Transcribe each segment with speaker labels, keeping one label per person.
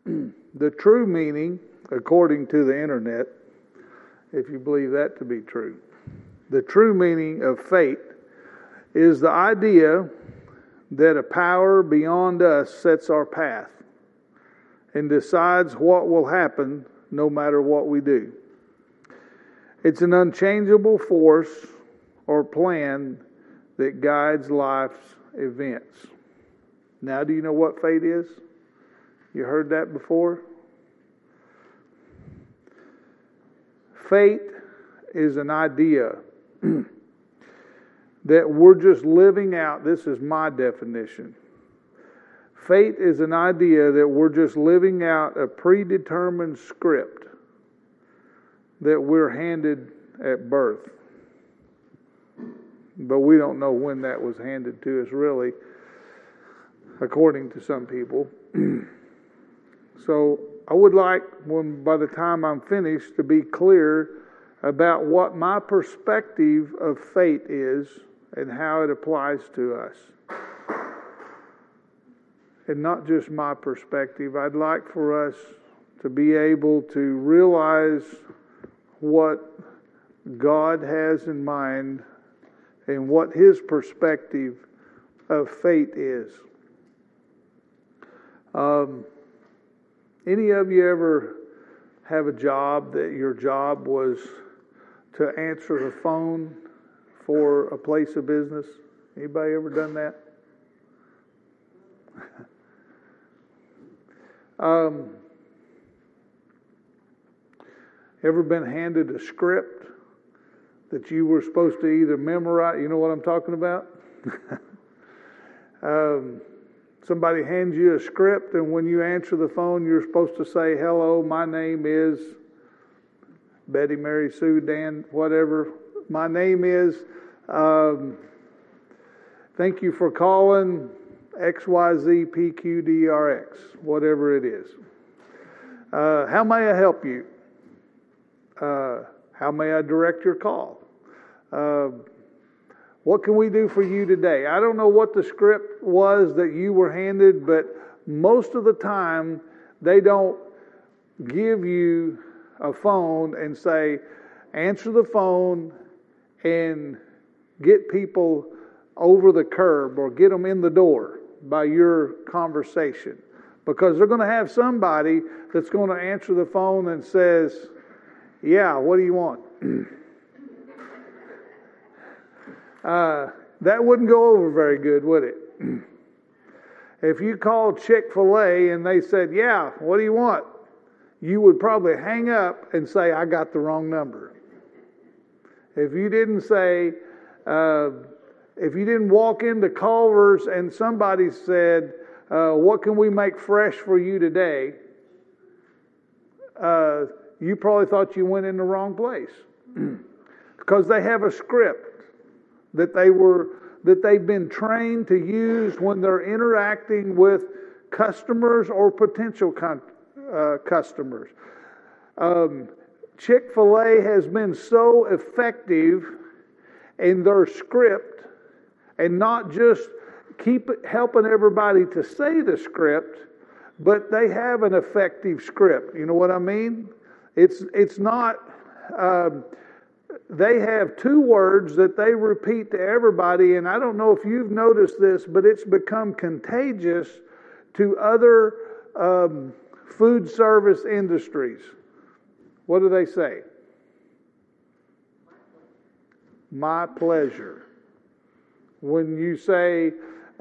Speaker 1: The true meaning, according to the internet, if you believe that to be true, the true meaning of fate is the idea that a power beyond us sets our path and decides what will happen no matter what we do. It's an unchangeable force or plan that guides life's events. Now, do you know what fate is? You heard that before? Fate is an idea that we're just living out. This is my definition. Fate is an idea that we're just living out a predetermined script that we're handed at birth. But we don't know when that was handed to us, really, according to some people. So I would like, by the time I'm finished, to be clear about what my perspective of fate is and how it applies to us. And not just my perspective. I'd like for us to be able to realize what God has in mind and what His perspective of fate is. Any of you ever have a job that your job was to answer the phone for a place of business? Anybody ever done that? Ever been handed a script that you were supposed to either memorize? You know what I'm talking about? Somebody hands you a script, and when you answer the phone, you're supposed to say, "Hello, my name is Betty, Mary, Sue, Dan, whatever. My name is, thank you for calling XYZPQDRX," whatever it is. How may I help you? How may I direct your call? What can we do for you today? I don't know what the script was that you were handed, but most of the time they don't give you a phone and say, answer the phone and get people over the curb or get them in the door by your conversation. Because they're going to have somebody that's going to answer the phone and says, "Yeah, what do you want?" That wouldn't go over very good, would it? If you called Chick-fil-A and they said, "Yeah, what do you want?" you would probably hang up and say, "I got the wrong number." If you didn't say, if you didn't walk into Culver's and somebody said, "What can we make fresh for you today?" You probably thought you went in the wrong place. Because they have a script that they've been trained to use when they're interacting with customers or potential customers. Chick-fil-A has been so effective in their script, and not just keep helping everybody to say the script, but they have an effective script. You know what I mean? It's not. They have two words that they repeat to everybody, and I don't know if you've noticed this, but it's become contagious to other food service industries. What do they say? My pleasure. When you say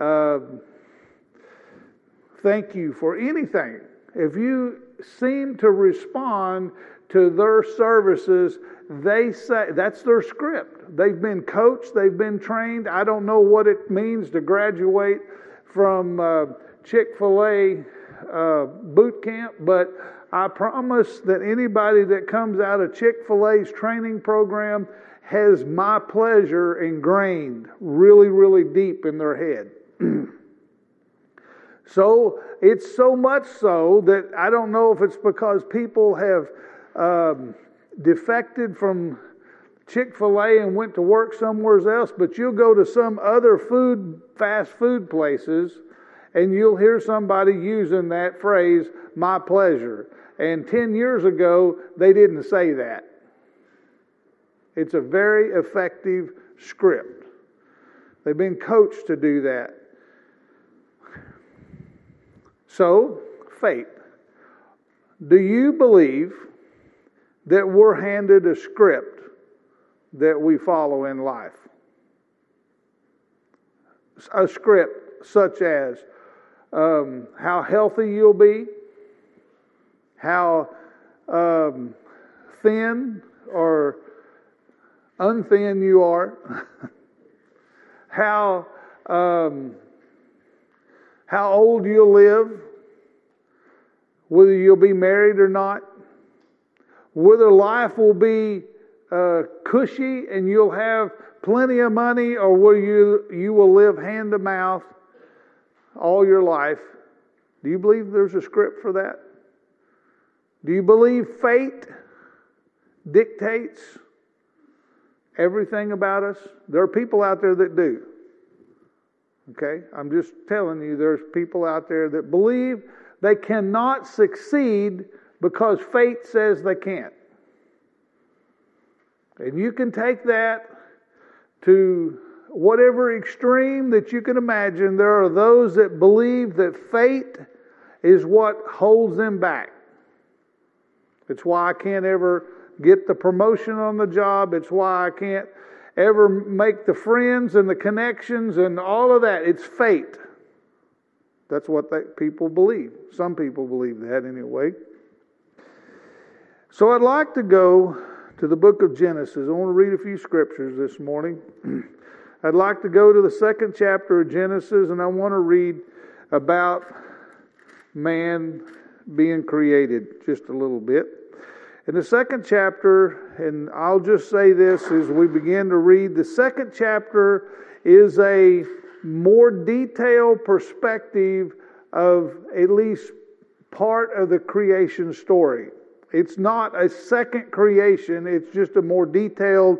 Speaker 1: thank you for anything, if you seem to respond to their services, they say that's their script. They've been coached, they've been trained. I don't know what it means to graduate from Chick-fil-A boot camp, but I promise that anybody that comes out of Chick-fil-A's training program has my pleasure ingrained really, really deep in their head. So it's so much so that I don't know if it's because people have defected from Chick-fil-A and went to work somewhere else, but you'll go to some other fast food places, And you'll hear somebody using that phrase, my pleasure. And 10 years ago, they didn't say that. It's a very effective script. They've been coached to do that. So, faith. Do you believe that we're handed a script that we follow in life? A script such as how healthy you'll be, how thin or unthin you are, how old you'll live, whether you'll be married or not, whether life will be cushy and you'll have plenty of money, or whether you will live hand to mouth all your life. Do you believe there's a script for that? Do you believe fate dictates everything about us? There are people out there that do. Okay? I'm just telling you, there's people out there that believe they cannot succeed because fate says they can't. And you can take that to whatever extreme that you can imagine. There are those that believe that fate is what holds them back. It's why I can't ever get the promotion on the job. It's why I can't ever make the friends and the connections and all of that. It's fate. That's what people believe. Some people believe that anyway. So I'd like to go to the book of Genesis. I want to read a few scriptures this morning. I'd like to go to the 2nd chapter of Genesis, and I want to read about man being created just a little bit. In the 2nd chapter, and I'll just say this as we begin to read, the 2nd chapter is a more detailed perspective of at least part of the creation story. It's not a second creation, it's just a more detailed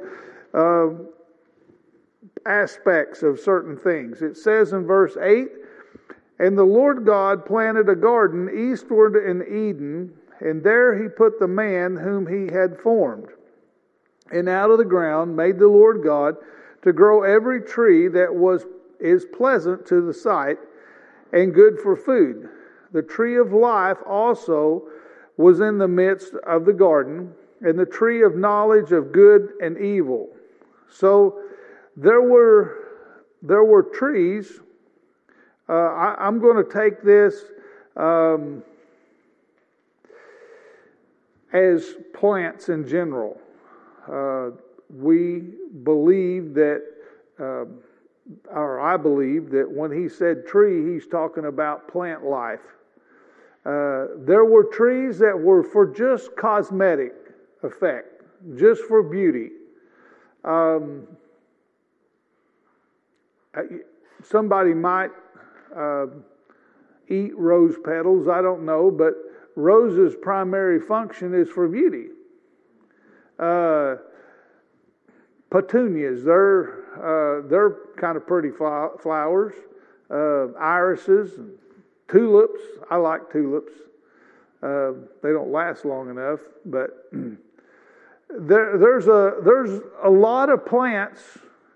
Speaker 1: aspects of certain things. It says in verse 8, "And the Lord God planted a garden eastward in Eden, and there he put the man whom he had formed. And out of the ground made the Lord God to grow every tree that is pleasant to the sight and good for food. The tree of life also was in the midst of the garden, and the tree of knowledge of good and evil." So there were trees. I'm going to take this as plants in general. We believe that, or I believe that when he said tree, he's talking about plant life. There were trees that were for just cosmetic effect, just for beauty. Somebody might eat rose petals, I don't know, but rose's primary function is for beauty. Petunias, they're kind of pretty flowers. Irises, and tulips. I like tulips. They don't last long enough, but there's a lot of plants.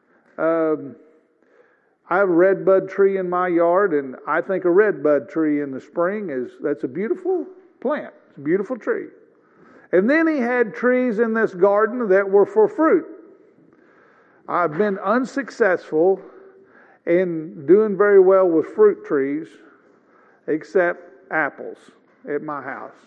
Speaker 1: I have a redbud tree in my yard, and I think a redbud tree in the spring that's a beautiful plant. It's a beautiful tree. And then he had trees in this garden that were for fruit. I've been unsuccessful in doing very well with fruit trees, except apples at my house.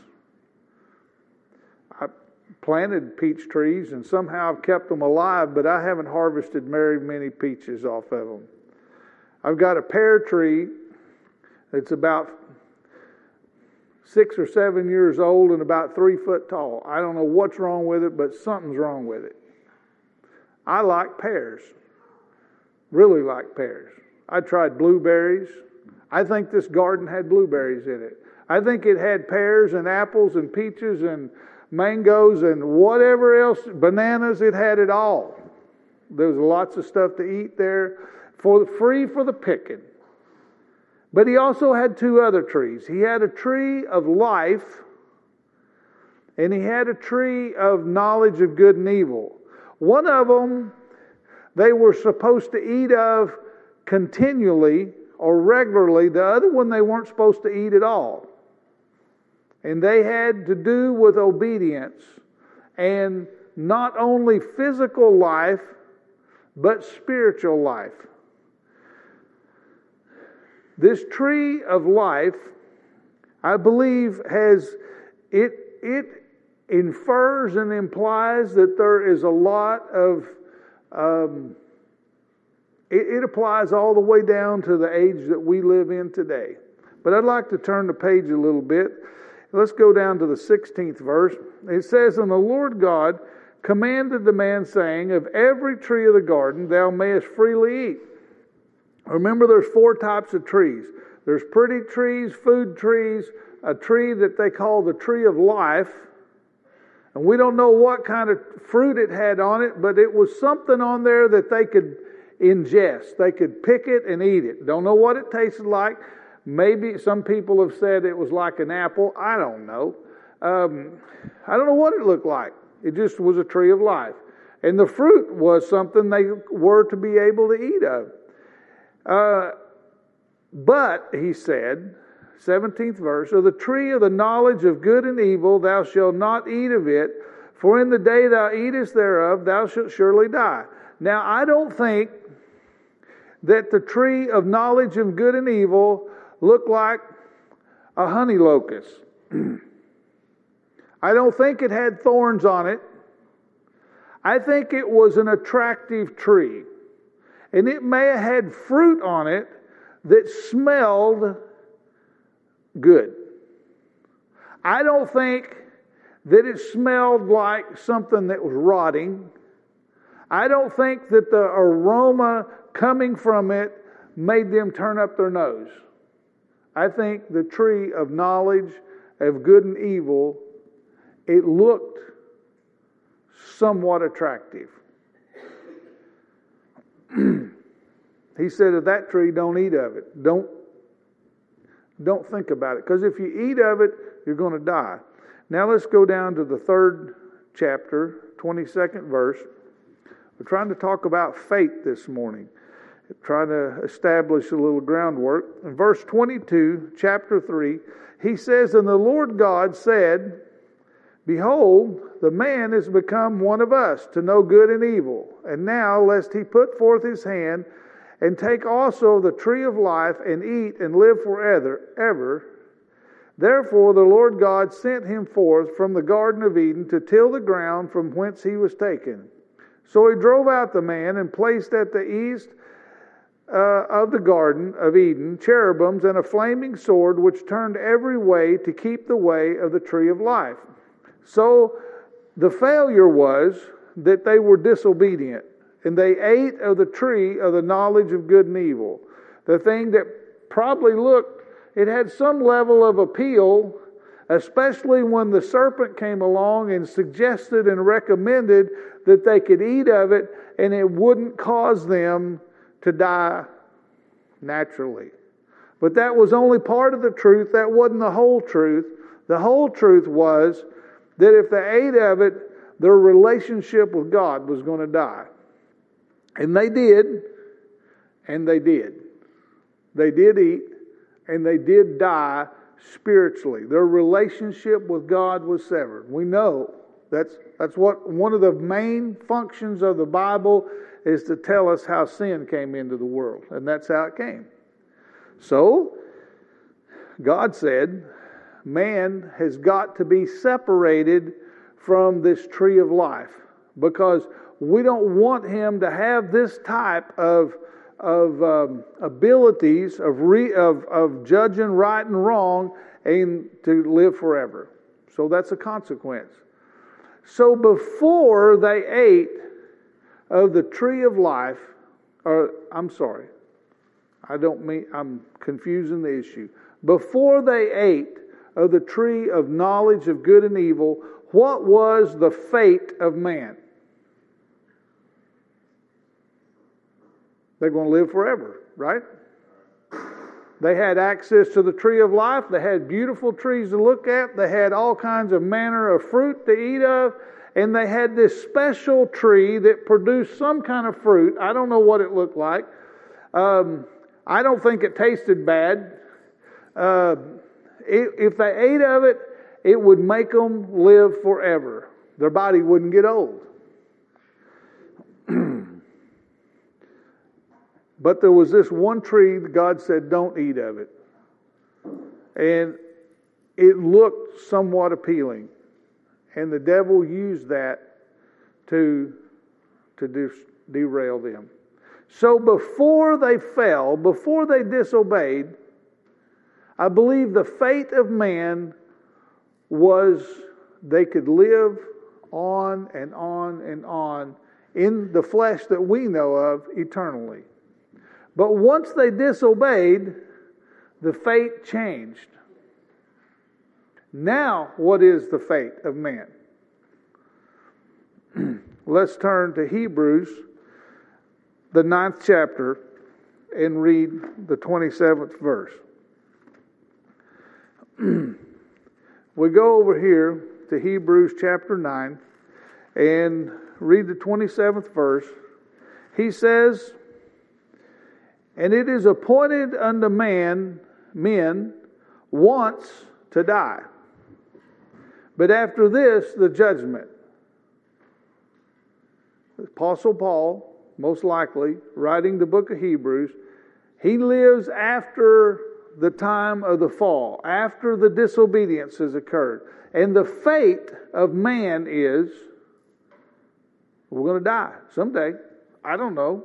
Speaker 1: I planted peach trees, and somehow I've kept them alive, but I haven't harvested very many peaches off of them. I've got a pear tree that's about 6 or 7 years old and about 3 foot tall. I don't know what's wrong with it, but something's wrong with it. I like pears. Really like pears. I tried blueberries. I think this garden had blueberries in it. I think it had pears and apples and peaches and mangoes and whatever else, bananas. It had it all. There was lots of stuff to eat there. Free for the picking. But he also had two other trees. He had a tree of life, and he had a tree of knowledge of good and evil. One of them they were supposed to eat of continually or regularly. The other one they weren't supposed to eat at all. And they had to do with obedience and not only physical life, but spiritual life. This tree of life, I believe, it infers and implies that there is a lot of, it applies all the way down to the age that we live in today. But I'd like to turn the page a little bit. Let's go down to the 16th verse. It says, "And the Lord God commanded the man, saying, Of every tree of the garden thou mayest freely eat." Remember, there's 4 types of trees. There's pretty trees, food trees, a tree that they call the tree of life. And we don't know what kind of fruit it had on it, but it was something on there that they could ingest. They could pick it and eat it. Don't know what it tasted like. Maybe some people have said it was like an apple. I don't know. I don't know what it looked like. It just was a tree of life. And the fruit was something they were to be able to eat of. But, he said, 17th verse, "Of the tree of the knowledge of good and evil thou shalt not eat of it, for in the day thou eatest thereof thou shalt surely die." Now, I don't think that the tree of knowledge of good and evil looked like a honey locust. I don't think it had thorns on it. I think it was an attractive tree. And it may have had fruit on it that smelled good. I don't think that it smelled like something that was rotting. I don't think that the aroma coming from it made them turn up their nose. I think the tree of knowledge of good and evil, it looked somewhat attractive. He said, "Of that tree, don't eat of it. Don't think about it. Because if you eat of it, you're going to die." Now let's go down to the 3rd chapter, 22nd verse. We're trying to talk about faith this morning. Trying to establish a little groundwork. In verse 22, chapter 3, he says, "And the Lord God said, Behold, the man is become one of us, to know good and evil. And now, lest he put forth his hand, and take also the tree of life, and eat, and live forever. Therefore the Lord God sent him forth from the Garden of Eden to till the ground from whence he was taken. So he drove out the man, and placed at the east of the Garden of Eden cherubims and a flaming sword, which turned every way to keep the way of the tree of life." So the failure was that they were disobedient, and they ate of the tree of the knowledge of good and evil. The thing that probably looked, it had some level of appeal, especially when the serpent came along and suggested and recommended that they could eat of it and it wouldn't cause them to die naturally. But that was only part of the truth. That wasn't the whole truth. The whole truth was that if they ate of it, their relationship with God was going to die. And they did, and they did. They did eat, and they did die spiritually. Their relationship with God was severed. We know that's what one of the main functions of the Bible is, to tell us how sin came into the world. And that's how it came. So, God said, man has got to be separated from this tree of life, because we don't want him to have this type of abilities of judging right and wrong and to live forever. So that's a consequence. So before they ate of the tree of life, I'm confusing the issue. Before they ate of the tree of knowledge of good and evil, what was the fate of man? They're going to live forever, right? They had access to the tree of life. They had beautiful trees to look at. They had all kinds of manner of fruit to eat of. And they had this special tree that produced some kind of fruit. I don't know what it looked like. I don't think it tasted bad. If they ate of it, it would make them live forever. Their body wouldn't get old. But there was this one tree that God said, don't eat of it. And it looked somewhat appealing. And the devil used that to derail them. So before they fell, before they disobeyed, I believe the fate of man was they could live on and on and on in the flesh that we know of eternally. But once they disobeyed, the fate changed. Now, what is the fate of man? Let's turn to Hebrews, the 9th chapter, and read the 27th verse. We go over here to Hebrews chapter 9 and read the 27th verse. He says, and it is appointed unto men once to die. But after this, the judgment. The Apostle Paul, most likely, writing the book of Hebrews, he lives after the time of the fall, after the disobedience has occurred. And the fate of man is, we're going to die someday. I don't know.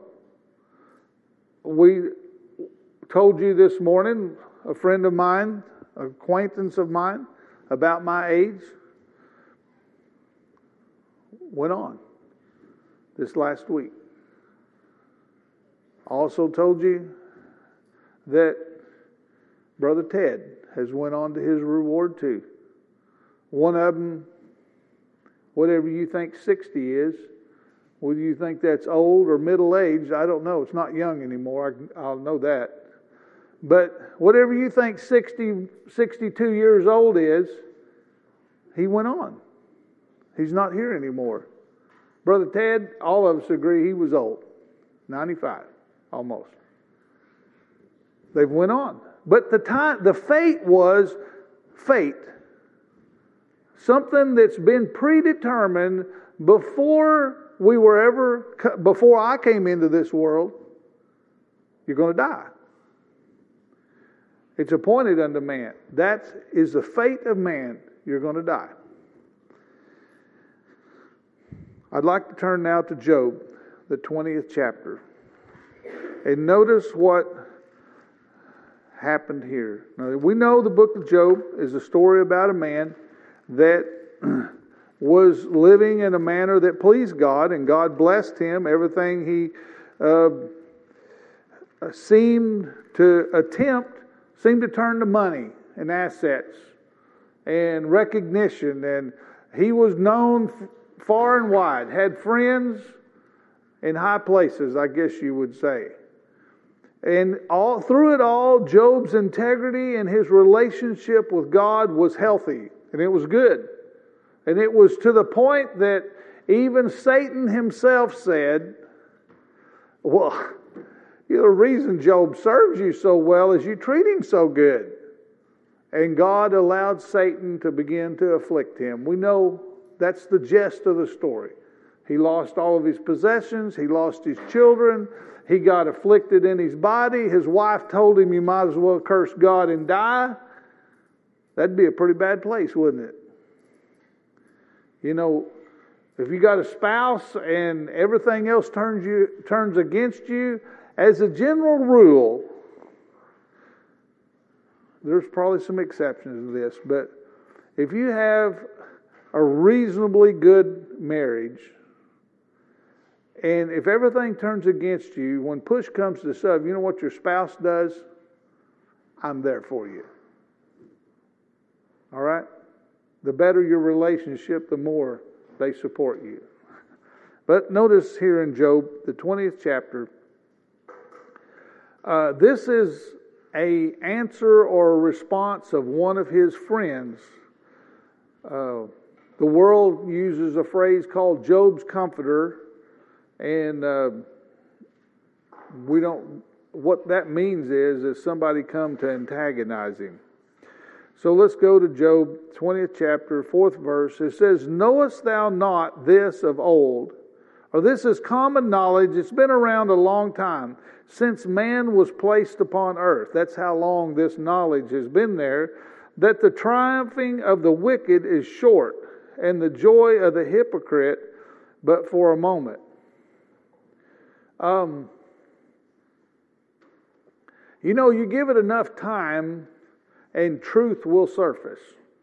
Speaker 1: We told you this morning, a friend of mine, an acquaintance of mine, about my age, went on this last week. Also told you that Brother Ted has went on to his reward too. One of them, whatever you think 60 is, whether you think that's old or middle-aged, I don't know. It's not young anymore. I'll know that. But whatever you think 60, 62 years old is, he went on. He's not here anymore. Brother Ted, all of us agree he was old. 95, almost. They went on. But the fate was fate. Something that's been predetermined before I came into this world. You're going to die. It's appointed unto man. That is the fate of man. You're going to die. I'd like to turn now to Job, the 20th chapter. And notice what happened here. Now, we know the book of Job is a story about a man that was living in a manner that pleased God, and God blessed him. Everything he seemed to turn to money and assets and recognition, and he was known far and wide, had friends in high places, I guess you would say. And through it all, Job's integrity and his relationship with God was healthy, and it was good. And it was to the point that even Satan himself said, well, the reason Job serves you so well is you treat him so good. And God allowed Satan to begin to afflict him. We know that's the gist of the story. He lost all of his possessions. He lost his children. He got afflicted in his body. His wife told him, you might as well curse God and die. That'd be a pretty bad place, wouldn't it? You know, if you got a spouse and everything else turns against you, as a general rule, there's probably some exceptions to this, but if you have a reasonably good marriage, and if everything turns against you, when push comes to shove, you know what your spouse does? I'm there for you. All right? The better your relationship, the more they support you. But notice here in Job, the 20th chapter, this is a answer or a response of one of his friends. The world uses a phrase called Job's comforter, and we don't. What that means is somebody come to antagonize him. So let's go to Job 20th chapter, 4th verse. It says, "Knowest thou not this of old?" Or this is common knowledge. It's been around a long time, since man was placed upon earth. That's how long this knowledge has been there. That the triumphing of the wicked is short, and the joy of the hypocrite but for a moment. You give it enough time and truth will surface.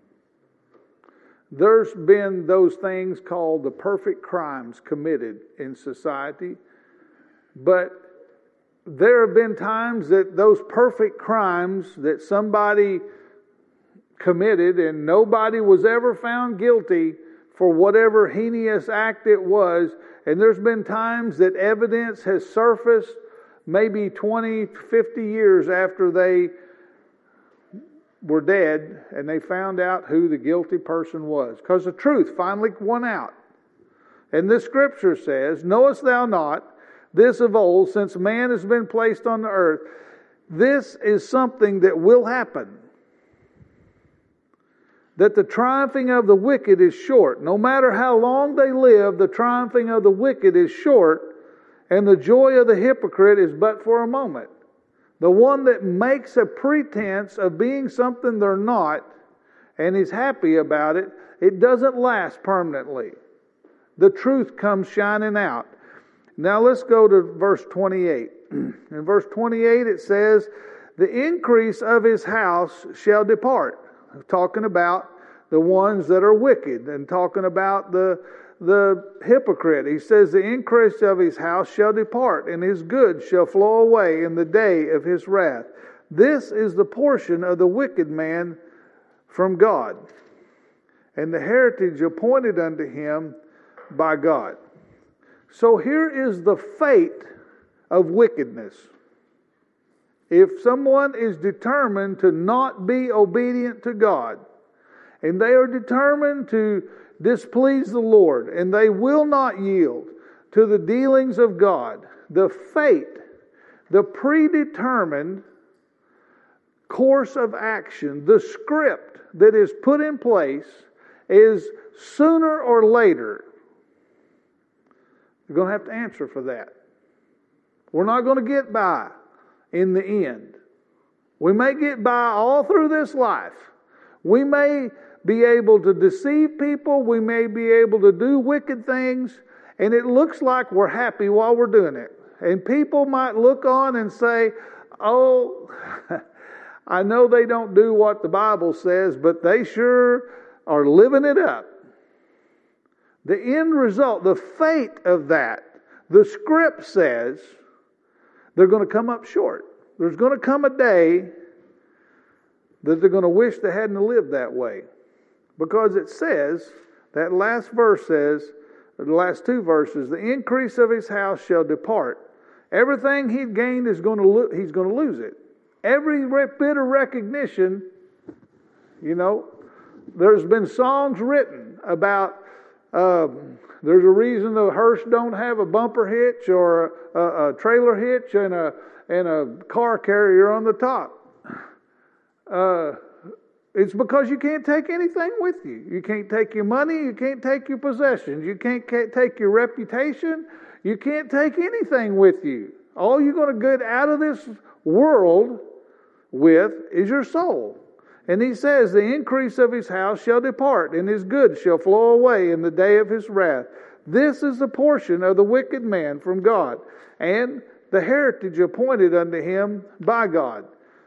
Speaker 1: There's been those things called the perfect crimes committed in society, but there have been times that those perfect crimes that somebody committed and nobody was ever found guilty for whatever heinous act it was, and there's been times that evidence has surfaced maybe 20, 50 years after they were dead, and they found out who the guilty person was. Because the truth finally won out. And this scripture says, "Knowest thou not this of old, since man has been placed on the earth?" This is something that will happen. That the triumphing of the wicked is short. No matter how long they live, the triumphing of the wicked is short, and the joy of the hypocrite is but for a moment. The one that makes a pretense of being something they're not and is happy about it, it doesn't last permanently. The truth comes shining out. Now let's go to verse 28. In verse 28 it says, "The increase of his house shall depart." Talking about the ones that are wicked and talking about the hypocrite. He says, "The increase of his house shall depart, and his goods shall flow away in the day of his wrath. This is the portion of the wicked man from God, and the heritage appointed unto him by God." So here is the fate of wickedness. If someone is determined to not be obedient to God, and they are determined to displease the Lord, and they will not yield to the dealings of God, the fate, the predetermined course of action, the script that is put in place is sooner or later, you're going to have to answer for that. We're not going to get by in the end. We may get by all through this life. We may be able to deceive people. We may be able to do wicked things. And it looks like we're happy while we're doing it. And people might look on and say, "Oh, I know they don't do what the Bible says, but they sure are living it up." The end result, the fate of that, the script says they're going to come up short. There's going to come a day that they're going to wish they hadn't lived that way. Because it says, that last verse says, or the last two verses, "The increase of his house shall depart." Everything he'd gained he's going to lose it. Every bit of recognition, there's been songs written about there's a reason the hearse don't have a bumper hitch or a trailer hitch and a car carrier on the top. It's because you can't take anything with you. You can't take your money. You can't take your possessions. You can't take your reputation. You can't take anything with you. All you're going to get out of this world with is your soul. And he says, "The increase of his house shall depart, and his goods shall flow away in the day of his wrath. This is the portion of the wicked man from God, and the heritage appointed unto him by God."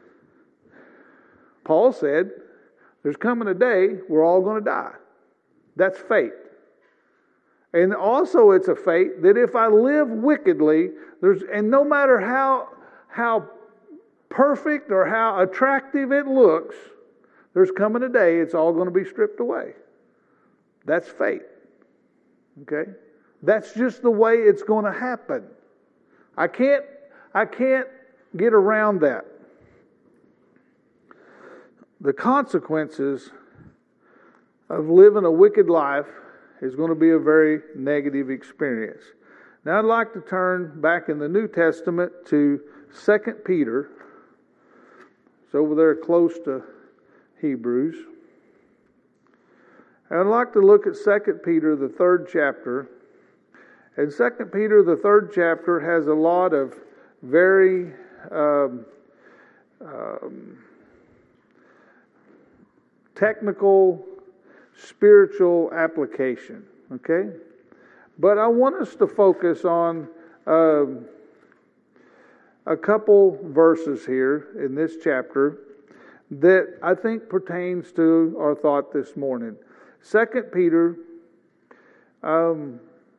Speaker 1: Paul said, there's coming a day we're all going to die. That's fate. And also it's a fate that if I live wickedly, and no matter how perfect or how attractive it looks, there's coming a day it's all going to be stripped away. That's fate. Okay? That's just the way it's going to happen. I can't get around that. the consequences of living a wicked life is going to be a very negative experience. Now I'd like to turn back in the New Testament to 2 Peter. It's over there close to Hebrews. I'd like to look at 2 Peter, the 3rd chapter. And 2 Peter, the 3rd chapter, has a lot of very technical, spiritual application. Okay? But I want us to focus on a couple verses here in this chapter that I think pertains to our thought this morning. 2 Peter, the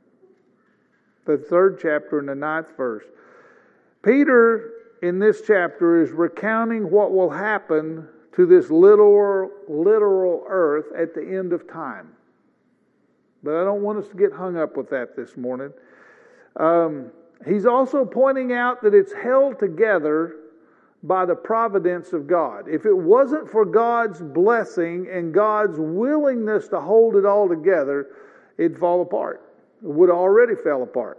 Speaker 1: 3rd chapter and the 9th verse. Peter, in this chapter, is recounting what will happen to this literal earth at the end of time. But I don't want us to get hung up with that this morning. He's also pointing out that it's held together by the providence of God. If it wasn't for God's blessing and God's willingness to hold it all together, it'd fall apart. It would have already fell apart.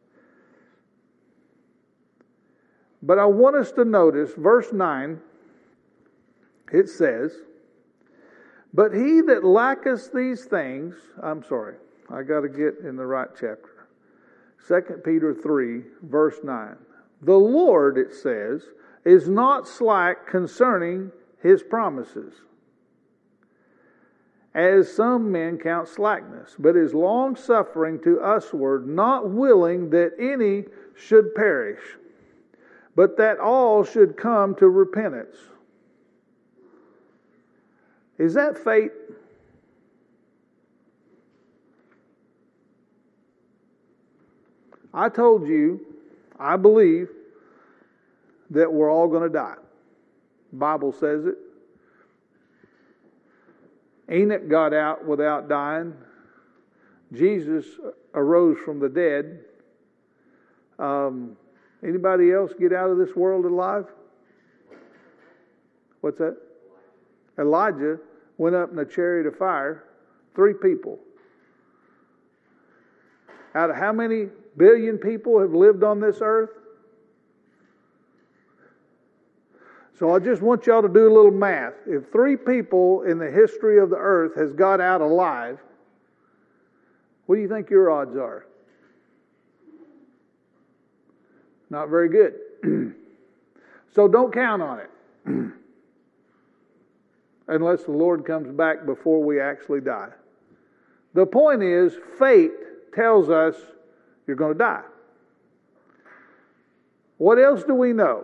Speaker 1: But I want us to notice, verse 9, it says, "But he that lacketh these things," I got to get in the right chapter. 2 Peter 3, verse 9. "The Lord," it says, "is not slack concerning his promises, as some men count slackness, but is long-suffering to usward, not willing that any should perish, but that all should come to repentance." Is that fate? I told you, I believe that we're all going to die. The Bible says it. Enoch got out without dying. Jesus arose from the dead. Anybody else get out of this world alive? What's that? Elijah went up in a chariot of fire. 3 people. Out of how many billion people have lived on this earth? So I just want y'all to do a little math. If 3 people in the history of the earth has got out alive, what do you think your odds are? Not very good. So don't count on it. Unless the Lord comes back before we actually die. The point is, fate tells us you're going to die. What else do we know?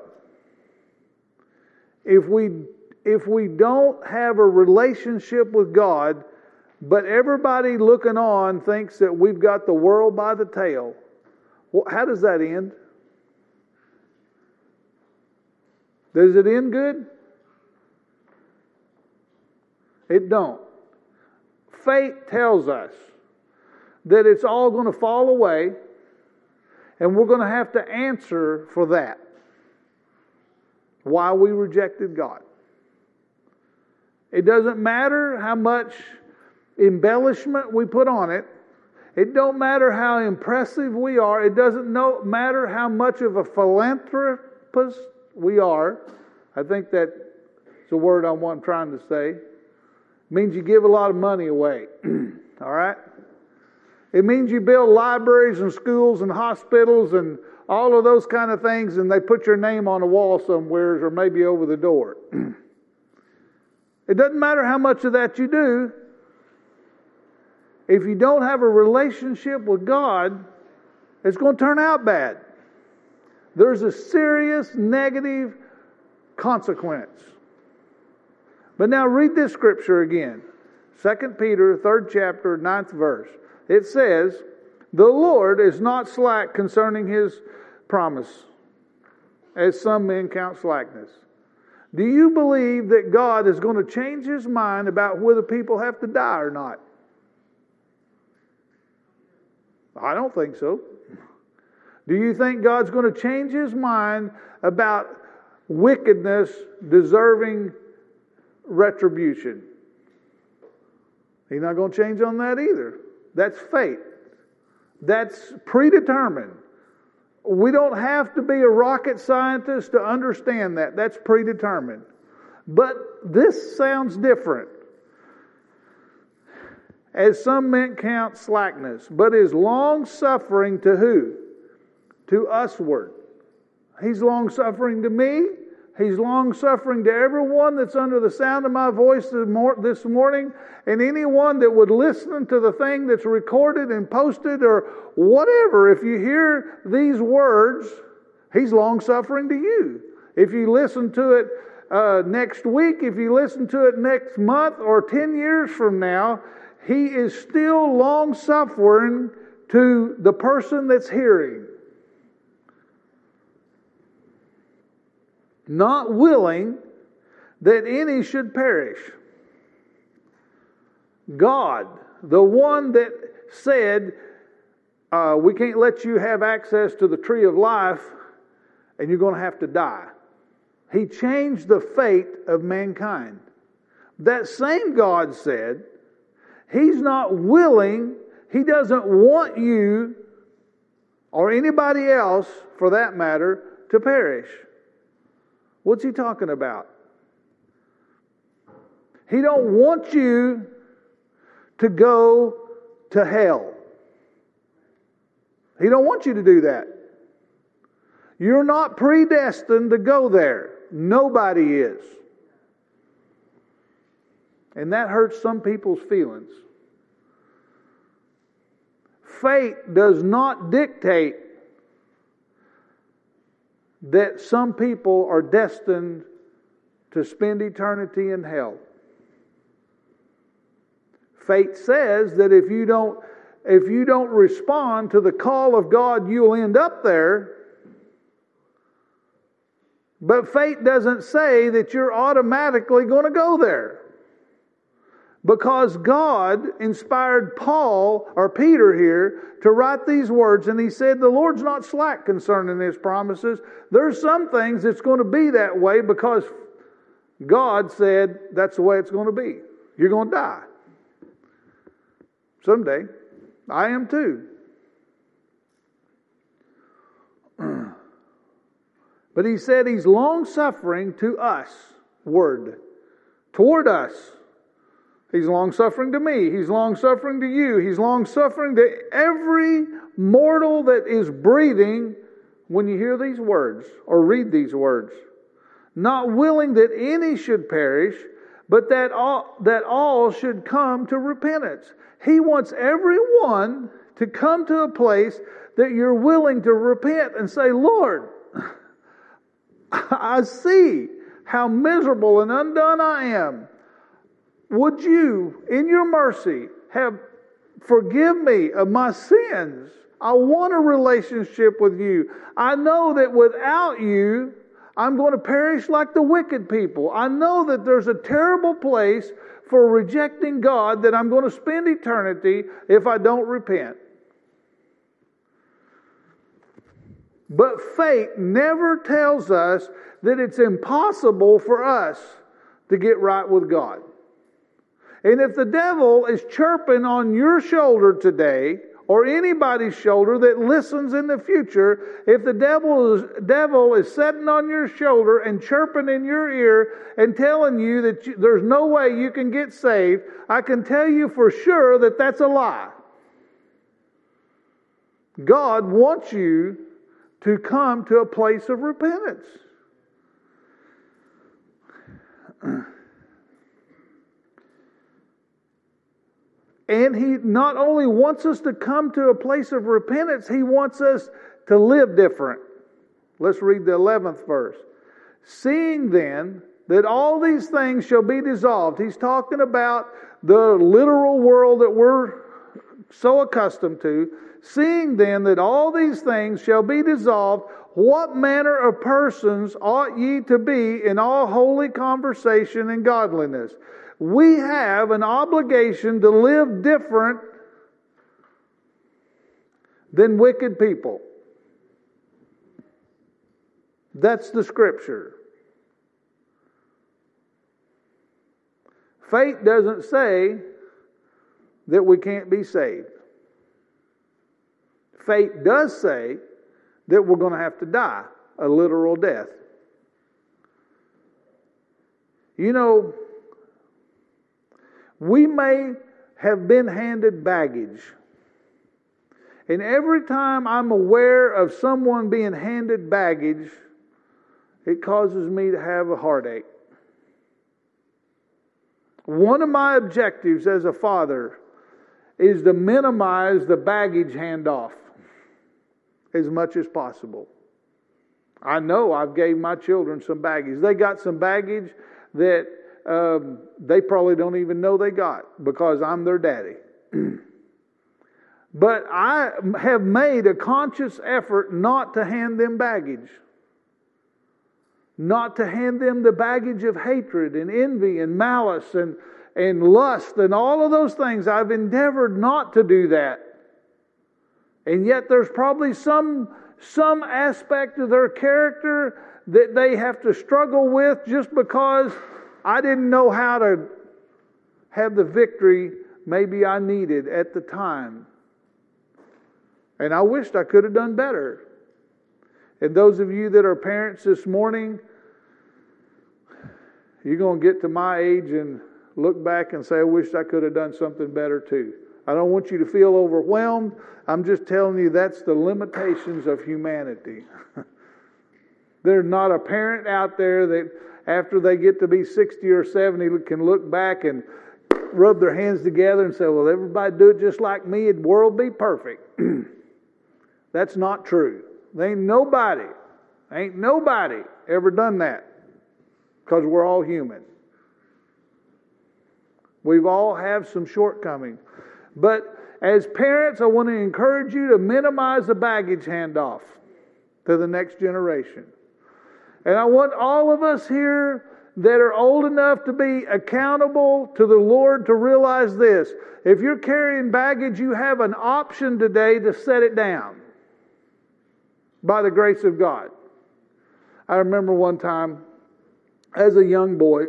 Speaker 1: If we don't have a relationship with God, but everybody looking on thinks that we've got the world by the tail, well, how does that end? Does it end good? It don't. Fate tells us that it's all going to fall away, and we're going to have to answer for that. Why we rejected God. It doesn't matter how much embellishment we put on it. It don't matter how impressive we are. It doesn't matter how much of a philanthropist we are. I think that's a word I'm trying to say. It means you give a lot of money away. All right? It means you build libraries and schools and hospitals and all of those kind of things, and they put your name on a wall somewhere or maybe over the door. It doesn't matter how much of that you do. If you don't have a relationship with God, it's going to turn out bad. There's a serious negative consequence. But now read this scripture again. 2 Peter, 3rd chapter, 9th verse. It says, "The Lord is not slack concerning His promise, as some men count slackness." Do you believe that God is going to change His mind about whether people have to die or not? I don't think so. Do you think God's going to change His mind about wickedness deserving retribution. He's not going to change on that either. That's fate. That's predetermined. We don't have to be a rocket scientist to understand that. That's predetermined. But this sounds different. As some men count slackness, but is long-suffering to who? To usward. He's long-suffering to me. He's long-suffering to everyone that's under the sound of my voice this morning, and anyone that would listen to the thing that's recorded and posted or whatever. If you hear these words, He's long-suffering to you. If you listen to it next week, if you listen to it next month or 10 years from now, He is still long-suffering to the person that's hearing. Not willing that any should perish. God, the one that said, we can't let you have access to the tree of life and you're going to have to die. He changed the fate of mankind. That same God said, He's not willing, He doesn't want you or anybody else, for that matter, to perish. What's He talking about? He don't want you to go to hell. He don't want you to do that. You're not predestined to go there. Nobody is. And that hurts some people's feelings. Fate does not dictate that some people are destined to spend eternity in hell. Fate says that if you don't respond to the call of God, you'll end up there. But fate doesn't say that you're automatically going to go there. Because God inspired Paul, or Peter here, to write these words, and he said, the Lord's not slack concerning His promises. There's some things that's going to be that way because God said that's the way it's going to be. You're going to die. Someday. I am too. But He said He's long-suffering to us, toward us. He's long-suffering to me. He's long-suffering to you. He's long-suffering to every mortal that is breathing when you hear these words or read these words. Not willing that any should perish, but that all should come to repentance. He wants everyone to come to a place that you're willing to repent and say, Lord, I see how miserable and undone I am. Would you, in your mercy, forgive me of my sins? I want a relationship with you. I know that without you, I'm going to perish like the wicked people. I know that there's a terrible place for rejecting God that I'm going to spend eternity if I don't repent. But fate never tells us that it's impossible for us to get right with God. And if the devil is chirping on your shoulder today, or anybody's shoulder that listens in the future, if the devil is sitting on your shoulder and chirping in your ear and telling you that there's no way you can get saved, I can tell you for sure that that's a lie. God wants you to come to a place of repentance. And He not only wants us to come to a place of repentance, He wants us to live different. Let's read the 11th verse. Seeing then that all these things shall be dissolved. He's talking about the literal world that we're so accustomed to. Seeing then that all these things shall be dissolved, what manner of persons ought ye to be in all holy conversation and godliness? We have an obligation to live different than wicked people. That's the Scripture. Fate doesn't say that we can't be saved. Fate does say that we're going to have to die a literal death. You know, we may have been handed baggage. And every time I'm aware of someone being handed baggage, it causes me to have a heartache. One of my objectives as a father is to minimize the baggage handoff as much as possible. I know I've gave my children some baggage. They got some baggage that they probably don't even know they got because I'm their daddy. But I have made a conscious effort not to hand them baggage. Not to hand them the baggage of hatred and envy and malice and lust and all of those things. I've endeavored not to do that. And yet there's probably some aspect of their character that they have to struggle with just because I didn't know how to have the victory maybe I needed at the time. And I wished I could have done better. And those of you that are parents this morning, you're going to get to my age and look back and say, I wish I could have done something better too. I don't want you to feel overwhelmed. I'm just telling you that's the limitations of humanity. There's not a parent out there that after they get to be 60 or 70 can look back and rub their hands together and say, well, everybody do it just like me, the world be perfect. That's not true. Ain't nobody ever done that, because we're all human. We've all have some shortcomings. But as parents, I want to encourage you to minimize the baggage handoff to the next generation. And I want all of us here that are old enough to be accountable to the Lord to realize this. If you're carrying baggage, you have an option today to set it down by the grace of God. I remember one time as a young boy,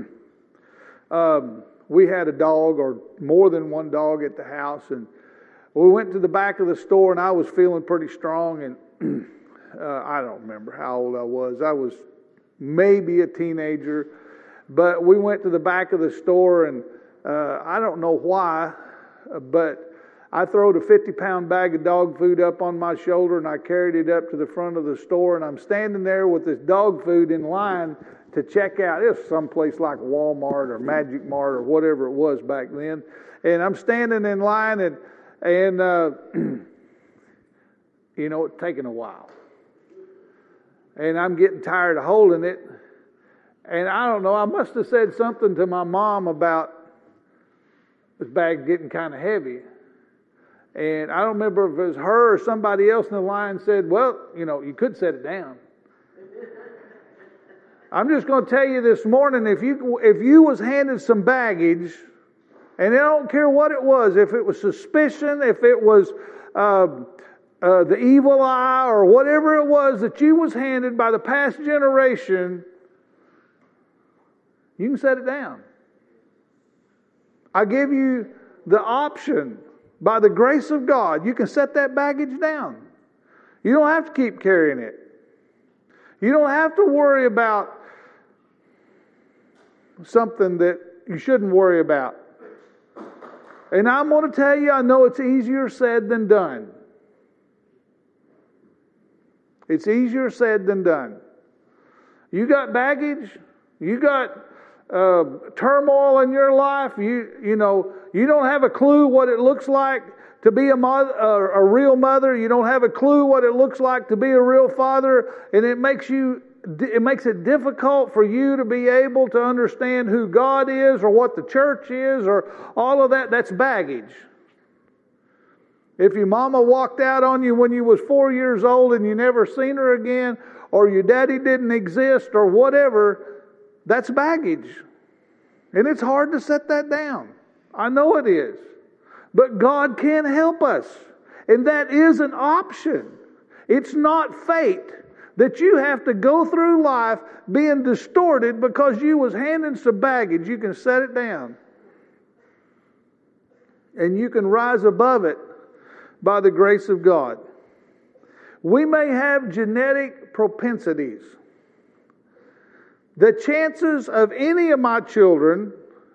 Speaker 1: we had a dog or more than one dog at the house, and we went to the back of the store, and I was feeling pretty strong, and I don't remember how old I was. I was maybe a teenager, but we went to the back of the store, and I don't know why, but I throwed a 50-pound bag of dog food up on my shoulder, and I carried it up to the front of the store, and I'm standing there with this dog food in line to check out. It was someplace like Walmart or Magic Mart or whatever it was back then. And I'm standing in line, and you know, it's taking a while. And I'm getting tired of holding it. And I don't know, I must have said something to my mom about this bag getting kind of heavy. And I don't remember if it was her or somebody else in the line said, well, you know, you could set it down. I'm just going to tell you this morning, if you was handed some baggage, and I don't care what it was, if it was suspicion, if it was the evil eye, or whatever it was that you was handed by the past generation, you can set it down. I give you the option. By the grace of God, you can set that baggage down. You don't have to keep carrying it. You don't have to worry about something that you shouldn't worry about. And I'm going to tell you, I know it's easier said than done. It's easier said than done. You got baggage, you got turmoil in your life, you know, you don't have a clue what it looks like to be a real mother. You don't have a clue what it looks like to be a real father, and it makes it difficult for you to be able to understand who God is or what the church is or all of that. That's baggage. If your mama walked out on you when you was 4 years old and you never seen her again, or your daddy didn't exist or whatever, that's baggage. And it's hard to set that down. I know it is. But God can help us. And that is an option. It's not fate. that you have to go through life being distorted because you was handing some baggage. You can set it down. And you can rise above it by the grace of God. We may have genetic propensities. The chances of any of my children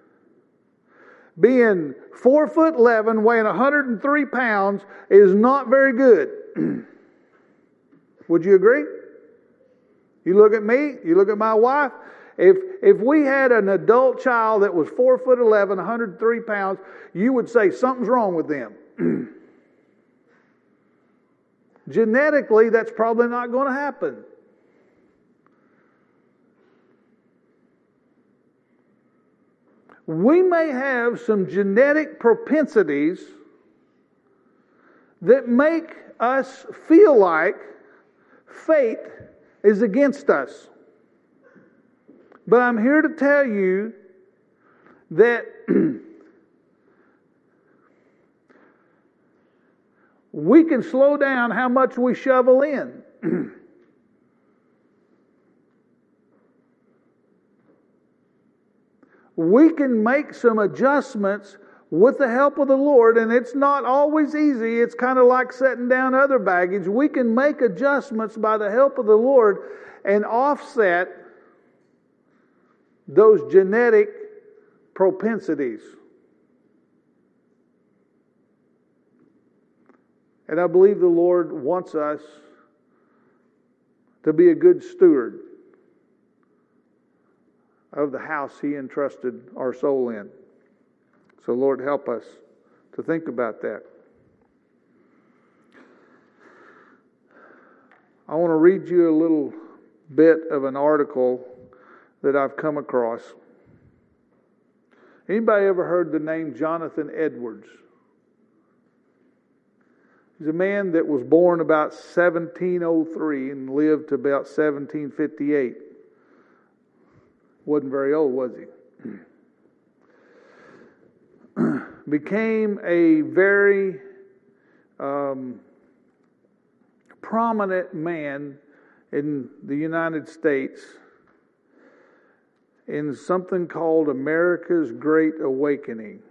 Speaker 1: being 4'11", weighing 103 pounds is not very good. Would you agree? You look at me, you look at my wife. If we had an adult child that was 4'11", 103 pounds, you would say something's wrong with them. Genetically, that's probably not going to happen. We may have some genetic propensities that make us feel like fate is against us. But I'm here to tell you that we can slow down how much we shovel in. We can make some adjustments with the help of the Lord, and it's not always easy. It's kind of like setting down other baggage. We can make adjustments by the help of the Lord and offset those genetic propensities. And I believe the Lord wants us to be a good steward of the house He entrusted our soul in. So Lord, help us to think about that. I want to read you a little bit of an article that I've come across. Anybody ever heard the name Jonathan Edwards? He's a man that was born about 1703 and lived to about 1758. Wasn't very old, was he? Became a very prominent man in the United States in something called America's Great Awakening.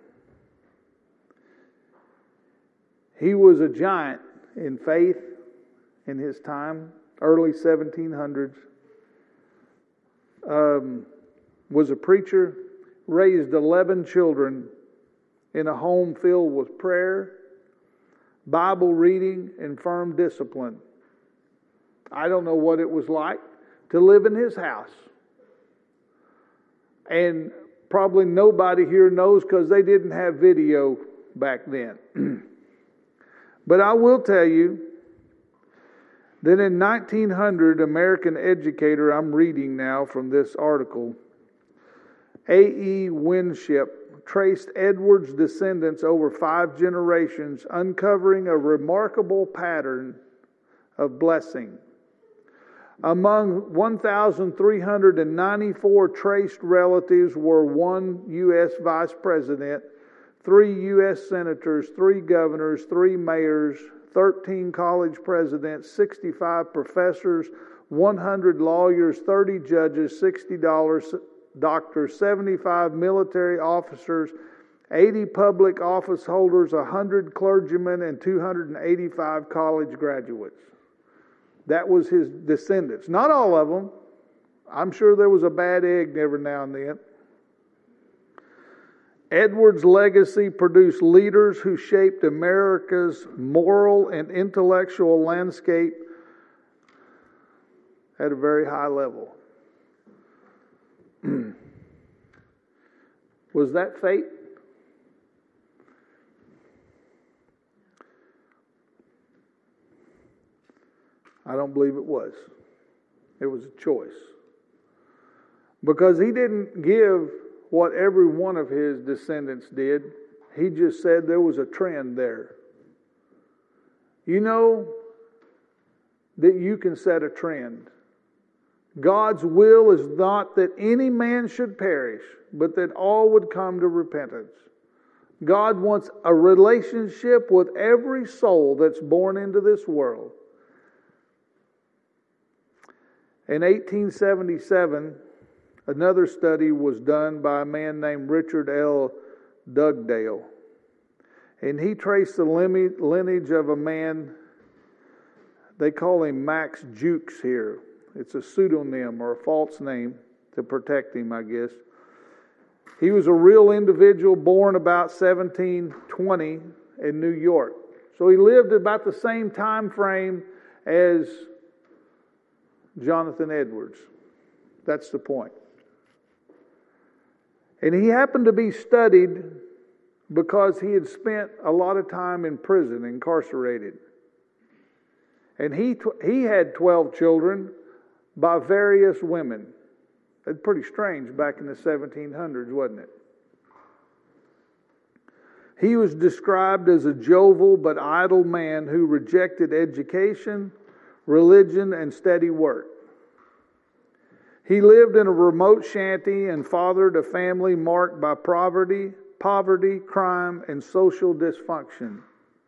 Speaker 1: He was a giant in faith in his time, early 1700s. Was a preacher, raised 11 children in a home filled with prayer, Bible reading, and firm discipline. I don't know what it was like to live in his house. And probably nobody here knows because they didn't have video back then. But I will tell you that in 1900, American educator, I'm reading now from this article, A.E. Winship traced Edwards' descendants over 5 generations, uncovering a remarkable pattern of blessing. Among 1,394 traced relatives were 1 U.S. vice president, 3 U.S. senators, 3 governors, 3 mayors, 13 college presidents, 65 professors, 100 lawyers, 30 judges, 60 doctors, 75 military officers, 80 public office holders, 100 clergymen, and 285 college graduates. That was his descendants. Not all of them. I'm sure there was a bad egg every now and then. Edwards' legacy produced leaders who shaped America's moral and intellectual landscape at a very high level. Was that fate? I don't believe it was. It was a choice. Because he didn't give what every one of his descendants did. He just said there was a trend there. You know that you can set a trend. God's will is not that any man should perish, but that all would come to repentance. God wants a relationship with every soul that's born into this world. In 1877, another study was done by a man named Richard L. Dugdale. And he traced the lineage of a man, they call him Max Jukes here. It's a pseudonym or a false name to protect him, I guess. He was a real individual born about 1720 in New York. So he lived about the same time frame as Jonathan Edwards. That's the point. And he happened to be studied because he had spent a lot of time in prison, incarcerated. And he had 12 children by various women. That's pretty strange back in the 1700s, wasn't it? He was described as a jovial but idle man who rejected education, religion, and steady work. He lived in a remote shanty and fathered a family marked by poverty, crime, and social dysfunction.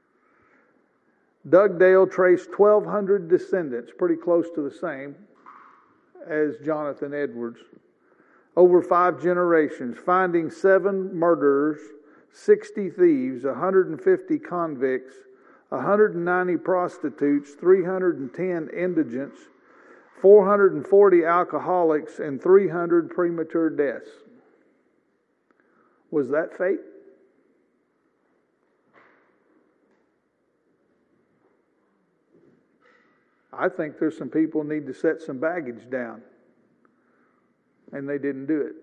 Speaker 1: Dugdale traced 1,200 descendants, pretty close to the same as Jonathan Edwards, over 5 generations, finding 7 murderers, 60 thieves, 150 convicts, 190 prostitutes, 310 indigents, 440 alcoholics, and 300 premature deaths. Was that fate? I think there's some people need to set some baggage down, and they didn't do it.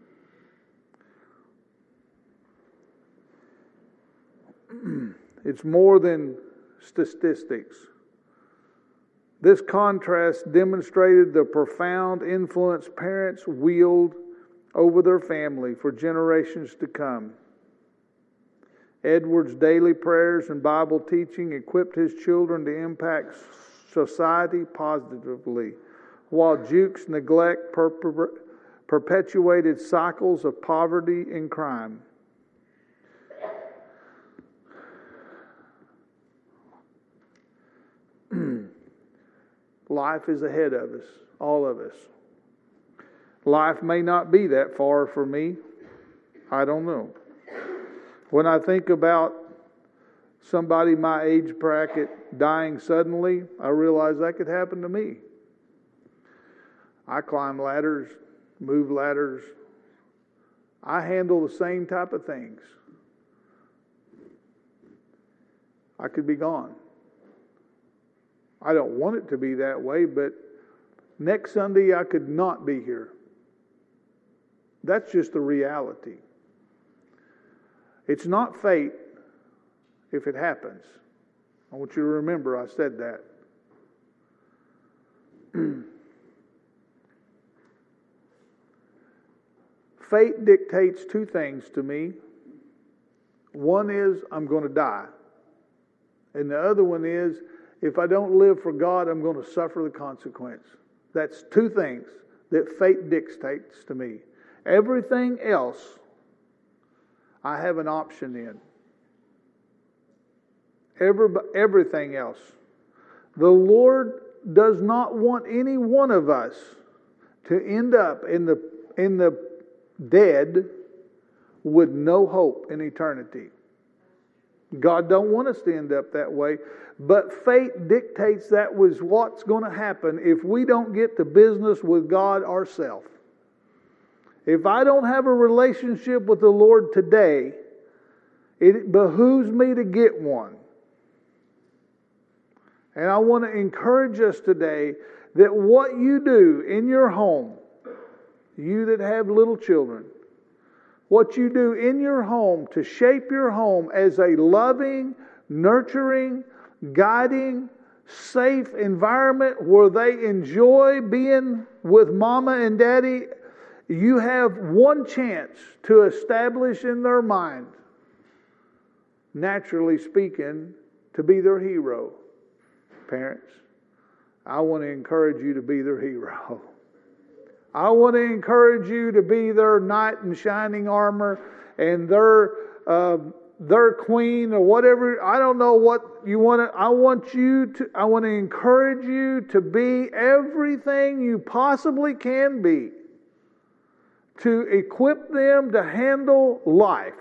Speaker 1: It's more than statistics. This contrast demonstrated the profound influence parents wield over their family for generations to come. Edwards' daily prayers and Bible teaching equipped his children to impact society positively, while Jukes' neglect perpetuated cycles of poverty and crime. Life is ahead of us, all of us. Life may not be that far for me. I don't know. When I think about somebody my age bracket dying suddenly, I realize that could happen to me. I climb ladders, move ladders. I handle the same type of things. I could be gone. I don't want it to be that way, but next Sunday I could not be here. That's just the reality. It's not fate if it happens. I want you to remember I said that. Fate dictates 2 things to me. One is I'm going to die. And the other one is if I don't live for God, I'm going to suffer the consequence. That's 2 things that fate dictates to me. Everything else, I have an option in. Everything else. The Lord does not want any one of us to end up in the dead with no hope in eternity. God don't want us to end up that way, but fate dictates that was what's going to happen if we don't get to business with God ourselves. If I don't have a relationship with the Lord today, it behooves me to get one. And I want to encourage us today that what you do in your home, you that have little children, what you do in your home to shape your home as a loving, nurturing, guiding, safe environment where they enjoy being with mama and daddy, you have one chance to establish in their mind, naturally speaking, to be their hero. Parents, I want to encourage you to be their hero. I want to encourage you to be their knight in shining armor and their their queen or whatever. I don't know what you want to. I want to encourage you to be everything you possibly can be to equip them to handle life.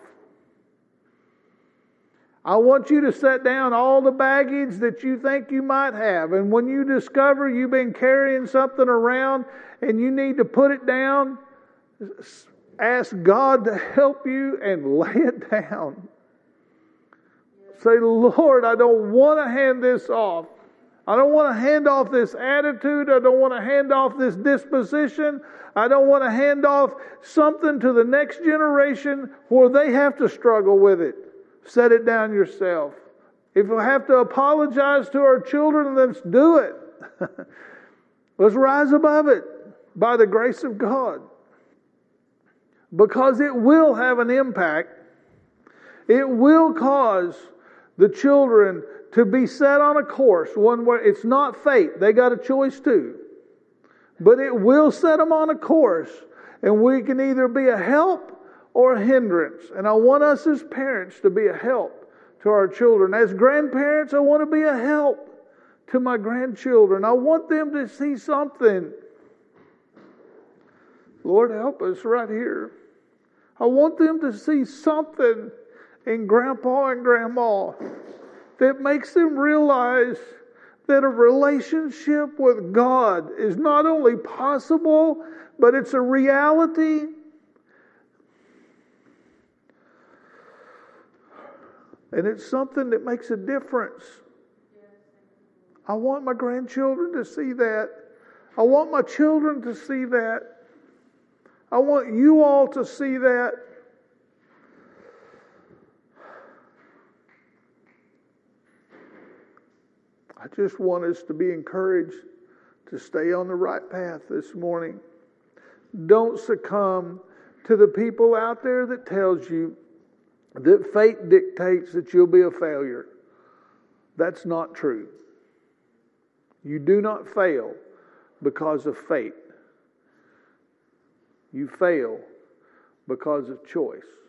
Speaker 1: I want you to set down all the baggage that you think you might have. And when you discover you've been carrying something around and you need to put it down, ask God to help you and lay it down. Say, Lord, I don't want to hand this off. I don't want to hand off this attitude. I don't want to hand off this disposition. I don't want to hand off something to the next generation where they have to struggle with it. Set it down yourself. If we have to apologize to our children, let's do it. Let's rise above it by the grace of God. Because it will have an impact. It will cause the children to be set on a course, one where it's not fate. They got a choice too. But it will set them on a course. And we can either be a help or a hindrance. And I want us as parents to be a help to our children. As grandparents, I want to be a help to my grandchildren. I want them to see something. Lord, help us right here. I want them to see something in Grandpa and Grandma that makes them realize that a relationship with God is not only possible, but it's a reality. And it's something that makes a difference. I want my grandchildren to see that. I want my children to see that. I want you all to see that. I just want us to be encouraged to stay on the right path this morning. Don't succumb to the people out there that tells you that fate dictates that you'll be a failure. That's not true. You do not fail because of fate. You fail because of choice.